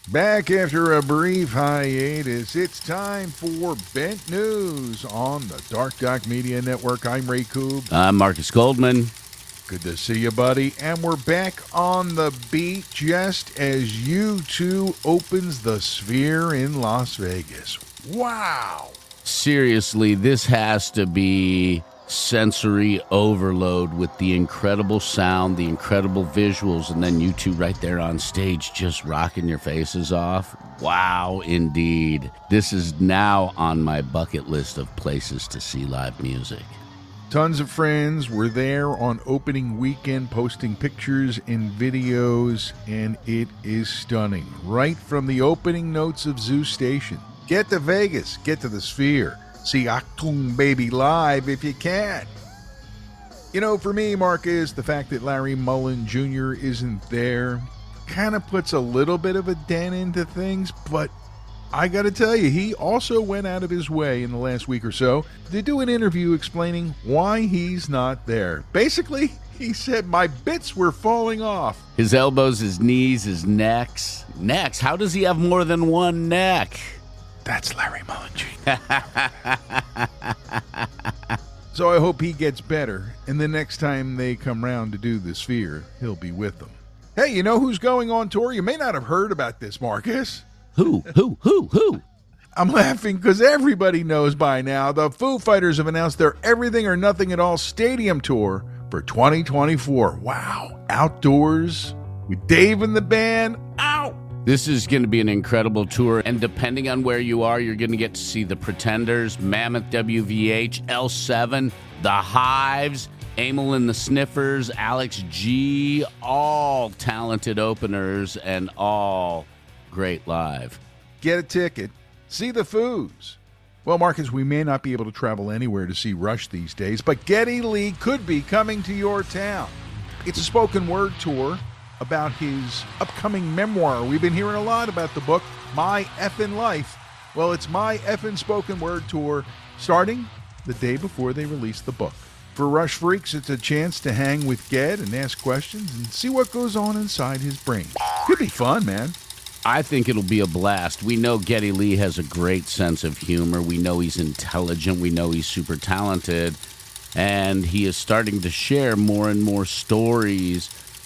Back after a brief hiatus, it's time for Bent News on the Dark Doc Media Network. I'm Ray Koob. I'm Marcus Goldman. Good to see you, buddy. And we're back on the beat just as U2 opens the Sphere in Las Vegas. Wow. Seriously, this has to be sensory overload with the incredible sound, the incredible visuals, and then you two right there on stage just rocking your faces off. Wow, indeed. This is now on my bucket list of places to see live music. Tons of friends were there on opening weekend posting pictures and videos, and it is stunning. Right from the opening notes of Zoo Station. Get to Vegas, get to the Sphere. See Achtung Baby live if you can. You know, for me, Marcus, the fact that Larry Mullen Jr. isn't there kind of puts a little bit of a dent into things, but I got to tell you, he also went out of his way in the last week or so to do an interview explaining why he's not there. Basically, he said, my bits were falling off. His elbows, his knees, his necks. Necks? How does he have more than one neck? That's Larry Mullen Jr. So I hope he gets better, and the next time they come round to do the Sphere, he'll be with them. Hey, you know who's going on tour? You may not have heard about this, Marcus. Who? I'm laughing because everybody knows by now the Foo Fighters have announced their Everything or Nothing at All stadium tour for 2024. Wow. Outdoors with Dave and the band. Ow! This is going to be an incredible tour, and depending on where you are, you're going to get to see the Pretenders, Mammoth WVH, L7, The Hives, Amyl and the Sniffers, Alex G, all talented openers and all great live. Get a ticket. See the Foos. Well, Marcus, we may not be able to travel anywhere to see Rush these days, but Geddy Lee could be coming to your town. It's a spoken word tour about his upcoming memoir. We've been hearing a lot about the book, My Effin' Life. Well, it's My Effin' Spoken Word Tour starting the day before they release the book. For Rush freaks, it's a chance to hang with Ged and ask questions and see what goes on inside his brain. Could be fun, man. I think it'll be a blast. We know Geddy Lee has a great sense of humor. We know he's intelligent. We know he's super talented. And he is starting to share more and more stories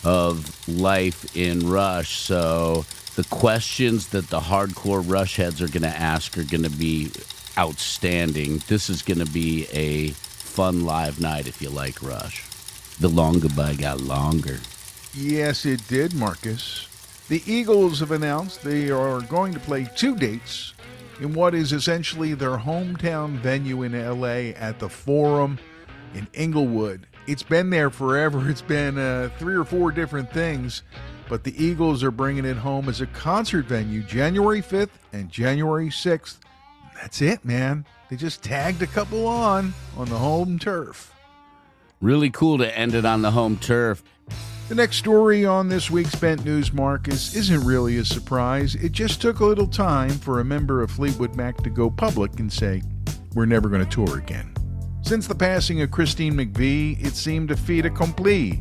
of life in Rush. So the questions that the hardcore Rush heads are going to ask are going to be outstanding. This is going to be a fun live night if you like Rush. The long goodbye got longer. Yes, it did, Marcus. The Eagles have announced they are going to play 2 dates in what is essentially their hometown venue in L.A. at the Forum in Inglewood. It's been there forever. It's been 3 or 4 different things, but the Eagles are bringing it home as a concert venue January 5th and January 6th. That's it, man. They just tagged a couple on the home turf. Really cool to end it on the home turf. The next story on this week's Bent News, Marcus, isn't really a surprise. It just took a little time for a member of Fleetwood Mac to go public and say, we're never going to tour again. Since the passing of Christine McVie, it seemed a fait accompli.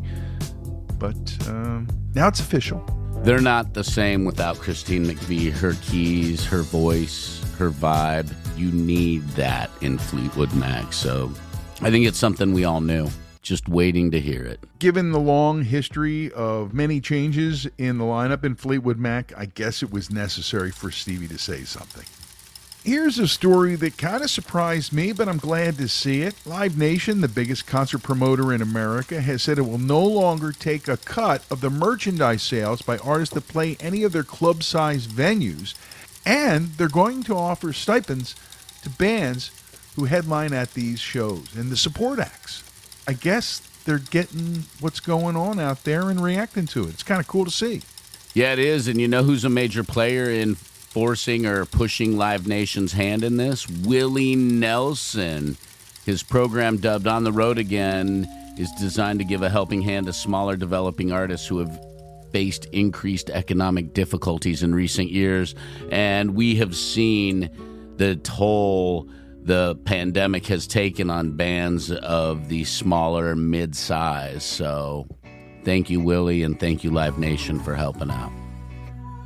But now it's official. They're not the same without Christine McVie. Her keys, her voice, her vibe. You need that in Fleetwood Mac. So I think it's something we all knew. Just waiting to hear it. Given the long history of many changes in the lineup in Fleetwood Mac, I guess it was necessary for Stevie to say something. Here's a story that kind of surprised me, but I'm glad to see it. Live Nation, the biggest concert promoter in America, has said it will no longer take a cut of the merchandise sales by artists that play any of their club-sized venues, and they're going to offer stipends to bands who headline at these shows and the support acts. I guess they're getting what's going on out there and reacting to it. It's kind of cool to see. Yeah, it is, and you know who's a major player in forcing or pushing Live Nation's hand in this? Willie Nelson. His program, dubbed On the Road Again, is designed to give a helping hand to smaller developing artists who have faced increased economic difficulties in recent years. And we have seen the toll the pandemic has taken on bands of the smaller mid-size. So thank you, Willie, and thank you, Live Nation, for helping out.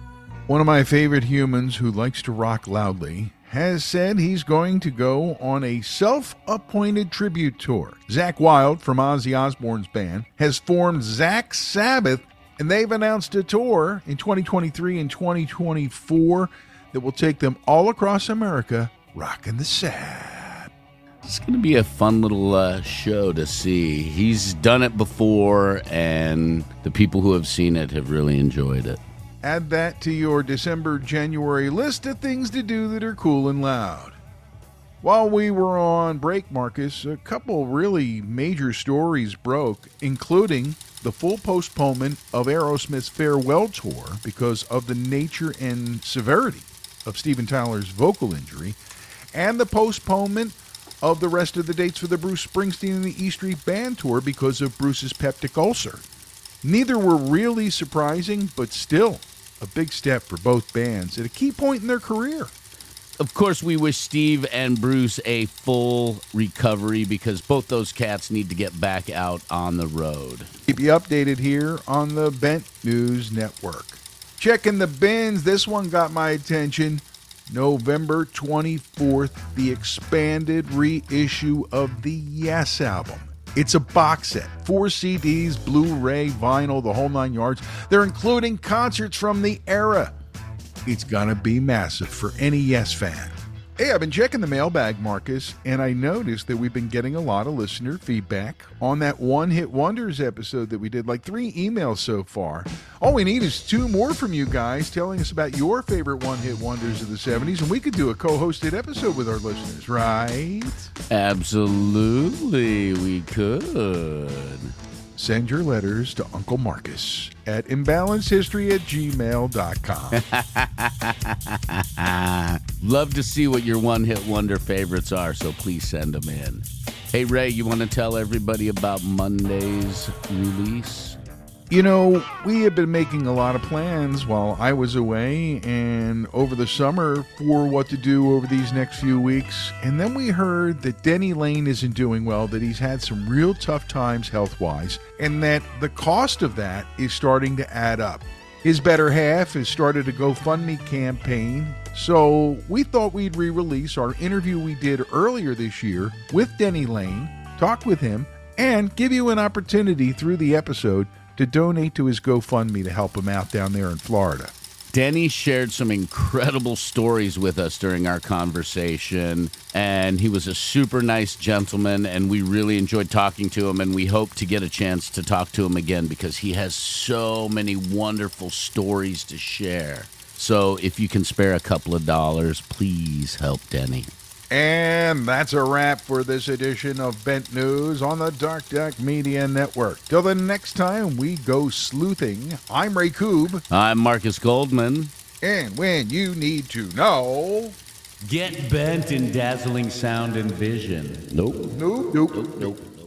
One of my favorite humans who likes to rock loudly has said he's going to go on a self-appointed tribute tour. Zakk Wylde from Ozzy Osbourne's band has formed Zakk Sabbath, and they've announced a tour in 2023 and 2024 that will take them all across America, rocking the Sab. It's going to be a fun little show to see. He's done it before, and the people who have seen it have really enjoyed it. Add that to your December-January list of things to do that are cool and loud. While we were on break, Marcus, a couple really major stories broke, including the full postponement of Aerosmith's farewell tour because of the nature and severity of Steven Tyler's vocal injury, and the postponement of the rest of the dates for the Bruce Springsteen and the E Street Band tour because of Bruce's peptic ulcer. Neither were really surprising, but still a big step for both bands at a key point in their career. Of course, we wish Steve and Bruce a full recovery because both those cats need to get back out on the road. Keep you updated here on the Bent News Network. Checking the bins, this one got my attention. November 24th, the expanded reissue of the Yes album. It's a box set, 4 CDs, Blu-ray, vinyl, the whole 9 yards. They're including concerts from the era. It's gonna be massive for any Yes fan. Hey, I've been checking the mailbag, Marcus, and I noticed that we've been getting a lot of listener feedback on that One Hit Wonders episode that we did, like 3 emails so far. All we need is 2 more from you guys telling us about your favorite One Hit Wonders of the 70s, and we could do a co-hosted episode with our listeners, right? Absolutely, we could. Send your letters to Uncle Marcus at imbalancedhistory@gmail.com. Love to see what your one-hit wonder favorites are, so please send them in. Hey, Ray, you want to tell everybody about Monday's release? You know, we have been making a lot of plans while I was away and over the summer for what to do over these next few weeks. And then we heard that Denny Lane isn't doing well, that he's had some real tough times health-wise, and that the cost of that is starting to add up. His better half has started a GoFundMe campaign, so we thought we'd re-release our interview we did earlier this year with Denny Lane, talk with him, and give you an opportunity through the episode to donate to his GoFundMe to help him out down there in Florida. Denny shared some incredible stories with us during our conversation, and he was a super nice gentleman, and we really enjoyed talking to him, and we hope to get a chance to talk to him again because he has so many wonderful stories to share. So if you can spare a couple of dollars, please help Denny. And that's a wrap for this edition of Bent News on the Dark Duck Media Network. Till the next time we go sleuthing, I'm Ray Koob. I'm Marcus Goldman. And when you need to know... Get bent in dazzling sound and vision. Nope. Nope.